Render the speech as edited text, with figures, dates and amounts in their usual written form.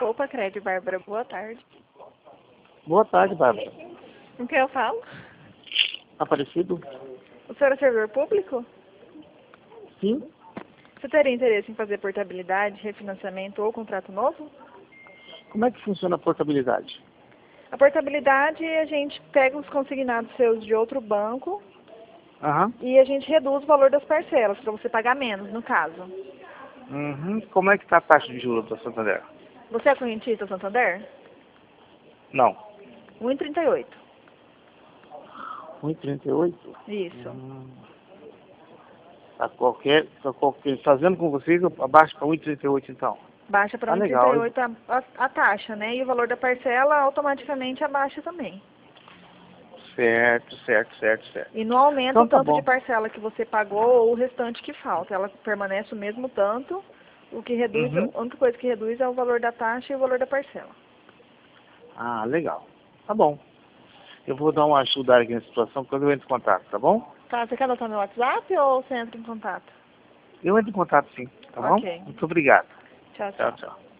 Opa, Crédito, Bárbara, boa tarde. Boa tarde, Bárbara. Com quem eu falo? Aparecido? O senhor é servidor público? Sim. Você teria interesse em fazer portabilidade, refinanciamento ou contrato novo? Como é que funciona a portabilidade? A portabilidade, a gente pega os consignados seus de outro banco Aham. e a gente reduz o valor das parcelas, para você pagar menos, no caso. Uhum. Como é que está a taxa de juros da Santander? Você é correntista Santander? Não. 1,38. 1,38? Isso. Tá fazendo com vocês, abaixo para 1,38 então. Baixa para Tá legal. 1,38 a taxa, né? E o valor da parcela automaticamente abaixa também. Certo. E não aumenta Então o tá tanto de bom. parcela que você pagou ou o restante que falta. Ela permanece o mesmo tanto. O que reduz, Uhum. a única coisa que reduz é o valor da taxa e o valor da parcela. Ah, legal. Tá bom. Eu vou dar uma ajuda aqui na situação quando eu entro em contato, tá bom? Tá, você quer anotar meu WhatsApp ou você entra em contato? Eu entro em contato sim, tá bom? Ok. Muito obrigado. Tchau, Tchau, tchau. tchau.